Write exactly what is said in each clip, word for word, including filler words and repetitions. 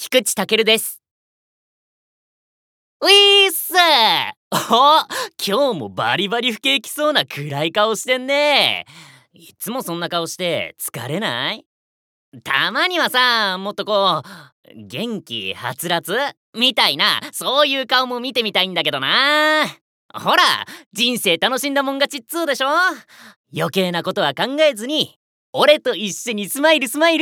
菊池健です。ういっす。お、今日もバリバリ不景気そうな暗い顔してんね。いつもそんな顔して疲れない？たまにはさ、もっとこう元気はつらつみたいな、そういう顔も見てみたいんだけどな。ほら、人生楽しんだもん勝ちっつうでしょ。余計なことは考えずに俺と一緒にスマイルスマイル。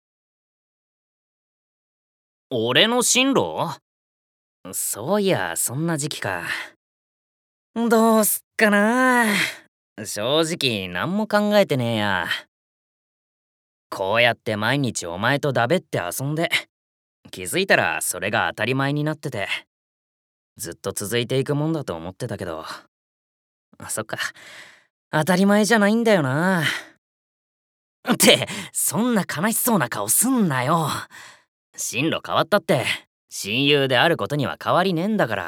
俺の進路？そういや、そんな時期か。どうすっかな。正直何も考えてねえや。こうやって毎日お前とだべって遊んで、気づいたらそれが当たり前になってて、ずっと続いていくもんだと思ってたけど、そっか、当たり前じゃないんだよな。って、そんな悲しそうな顔すんなよ。進路変わったって親友であることには変わりねえんだから。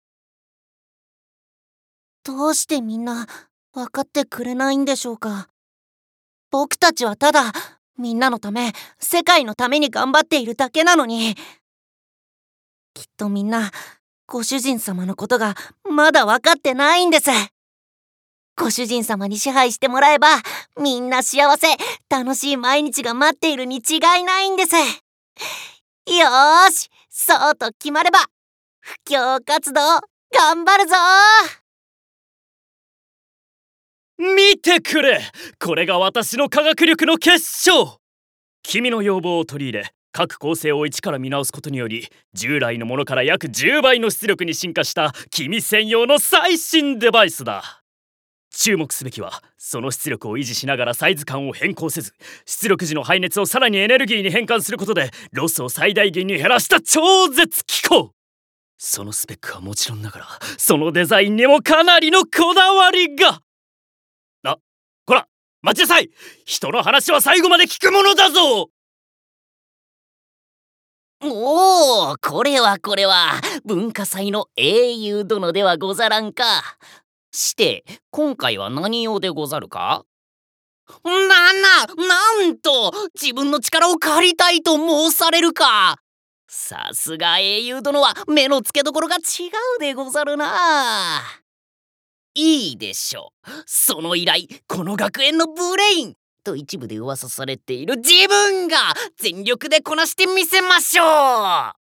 どうしてみんな分かってくれないんでしょうか。僕たちはただみんなのため、世界のために頑張っているだけなのに。きっとみんなご主人様のことがまだ分かってないんです。ご主人様に支配してもらえば、みんな幸せ楽しい毎日が待っているに違いないんです。よーし、そうと決まれば布教活動頑張るぞー。見てくれ、これが私の科学力の結晶。君の要望を取り入れ、各構成を一から見直すことにより、従来のものから約じゅうばいの出力に進化した君専用の最新デバイスだ。注目すべきは、その出力を維持しながらサイズ感を変更せず、出力時の排熱をさらにエネルギーに変換することでロスを最大限に減らした超絶機構。そのスペックはもちろんながら、そのデザインにもかなりのこだわりが。あ、こら待ちなさい。人の話は最後まで聞くものだぞ。 おお、これはこれは文化祭の英雄殿ではござらんか。して今回は何用でござるか？なな、なんと自分の力を借りたいと申されるか。さすが英雄殿は目の付けどころが違うでござるな。いいでしょう。その依頼、この学園のブレインと一部で噂されている自分が全力でこなしてみせましょう。